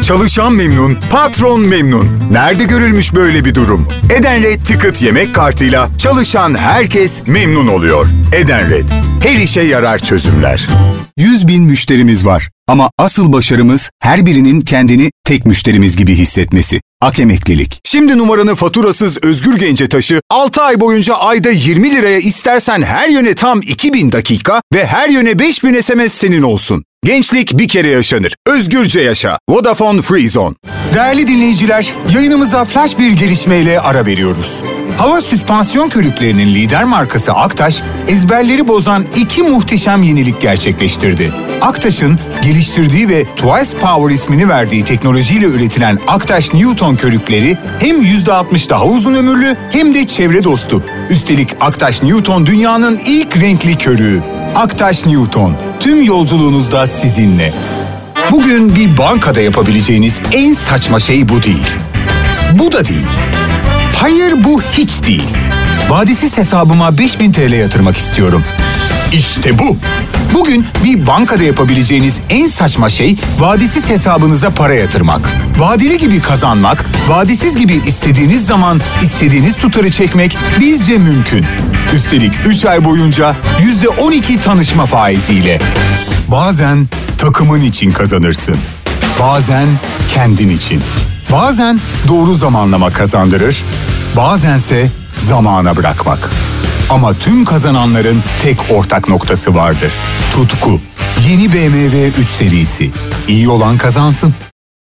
Çalışan memnun, patron memnun. Nerede görülmüş böyle bir durum? Edenred Ticket yemek kartıyla çalışan herkes memnun oluyor. Edenred, her işe yarar çözümler. 100.000 müşterimiz var. Ama asıl başarımız her birinin kendini tek müşterimiz gibi hissetmesi. Ak Emeklilik. Şimdi numaranı faturasız Özgür Genç'e taşı, 6 ay boyunca ayda 20 liraya istersen her yöne tam 2000 dakika ve her yöne 5000 SMS senin olsun. Gençlik bir kere yaşanır. Özgürce yaşa. Vodafone Free Zone. Değerli dinleyiciler, yayınımıza flash bir gelişmeyle ara veriyoruz. Hava süspansiyon körüklerinin lider markası Aktaş, ezberleri bozan 2 muhteşem yenilik gerçekleştirdi. Aktaş'ın geliştirdiği ve Twice Power ismini verdiği teknolojiyle üretilen Aktaş Newton körükleri hem %60 daha uzun ömürlü hem de çevre dostu. Üstelik Aktaş Newton dünyanın ilk renkli körüğü. Aktaş Newton, tüm yolculuğunuzda sizinle. Bugün bir bankada yapabileceğiniz en saçma şey bu değil. Bu da değil. Hayır, bu hiç değil. Vadesiz hesabıma 5000 TL yatırmak istiyorum. İşte bu. Bugün bir bankada yapabileceğiniz en saçma şey vadesiz hesabınıza para yatırmak. Vadeli gibi kazanmak, vadesiz gibi istediğiniz zaman istediğiniz tutarı çekmek bizce mümkün. Üstelik 3 ay boyunca %12 tanışma faiziyle. Bazen takımın için kazanırsın. Bazen kendin için. Bazen doğru zamanlama kazandırır. Bazense zamana bırakmak. Ama tüm kazananların tek ortak noktası vardır. Tutku. Yeni BMW 3 serisi. İyi olan kazansın.